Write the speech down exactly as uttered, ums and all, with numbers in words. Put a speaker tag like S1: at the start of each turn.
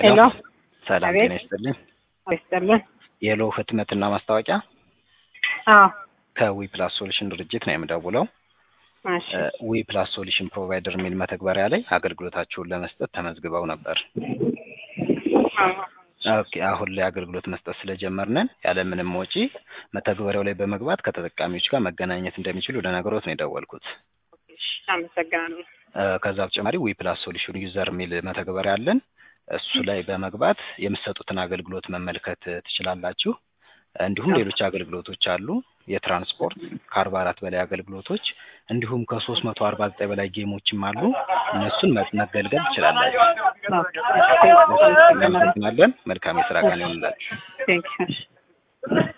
S1: ሄሎ
S2: ሰላም
S1: አቤት
S2: ጤና ይስጥልኝ።
S1: አይስጥልኝ።
S2: የሎ ህትመትና ማስታወቂያ
S1: አዎ
S2: ከዊ ፕላስ ሶሉሽን ድርጅት ነው የምደውለው።
S1: እሺ
S2: ዊ ፕላስ ሶሉሽን ፕሮቫይደር የሚል መተግበሪያ ላይ አገልግሎታችሁን ለመስጠት ተመዝግበው ነበር። ኦኬ አሁን ላይ አገልግሎት መስጠት ስለጀመርነን ያለምንም ወጪ መተግበሪያው ላይ በመግባት ከተጠቃሚዎች ጋር መገናኘት እንደሚችሉ ለነገሮት ነው የደወልኩት።
S1: እሺ አመሰግናለሁ።
S2: ከዛ በተጨማሪ ዊ ፕላስ ሶሉሽን ዩዘር የሚል መተግበሪያ አለን። እሱ ላይ በመግባት የምትሰጡትን አገልግሎት መመልከት ትችላላችሁ። እንዲሁም ሌሎች አገልግሎቶች አሉ። የትራንስፖርት ከአርባ አራት በላይ አገልግሎቶች እንዲሁም ከሶስት መቶ አርባ ዘጠኝ በላይ ጌሞችም አሉ። እነሱን መገልገል ትችላላችሁ። እናመሰግናለን። መልካም የስራ ቀን ይሁንላችሁ።
S1: ቴንክ ዩ